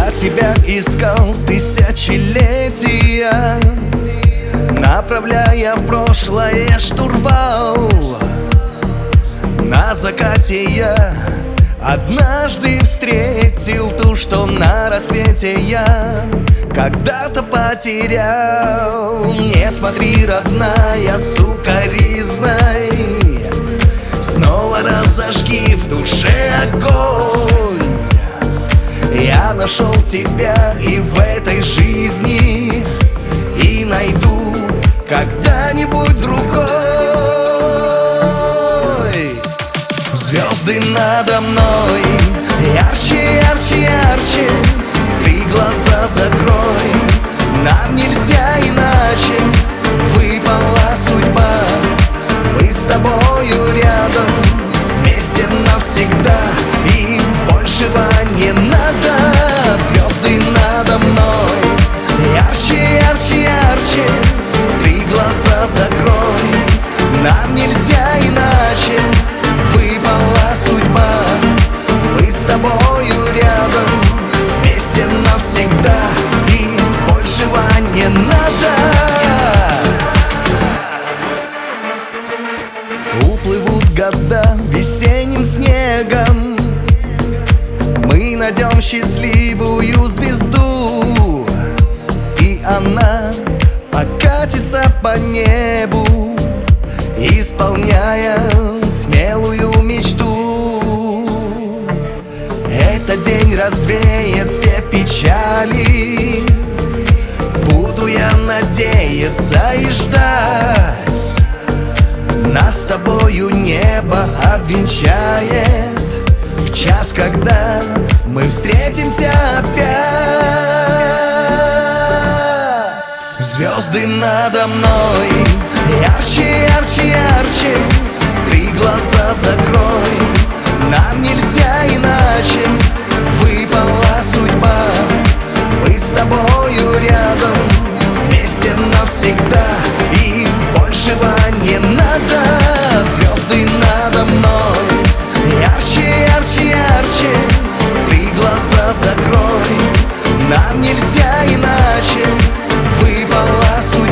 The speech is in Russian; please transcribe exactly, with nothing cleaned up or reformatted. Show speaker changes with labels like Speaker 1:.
Speaker 1: Я тебя искал тысячелетия, направляя в прошлое штурвал. На закате я однажды встретил ту, что на рассвете я когда-то потерял. Не смотри, родная, сукоризной, снова разожги в душе огонь. Я нашел тебя и в этой жизни, и найду когда-нибудь другой. Звезды надо мной ярче, ярче, ярче. Ты глаза закрой, нам нельзя иначе. Выпала судьба быть с тобою рядом, вместе навсегда, и большего не надо. Звезды надо мной ярче, ярче, ярче. Ты глаза закрой, нам нельзя иначе. Выпала судьба быть с тобою рядом, вместе навсегда, и большего не надо. Уплывут года весенним снегом, мы найдем счастливую звезду, и она покатится по небу, исполняя смелую мечту. Этот день развеет все печали, буду я надеяться и ждать. Нас с тобою небо обвенчает в час, когда мы встретимся опять. Звезды надо мной ярче, ярче, ярче. Ты глаза закрой, нам нельзя иначе. Выпала судьба быть с тобою рядом, вместе навсегда, и большего не надо. Звезды надо мной ярче, ярче, ярче. Ты глаза закрой, нам нельзя иначе. Выпала судьба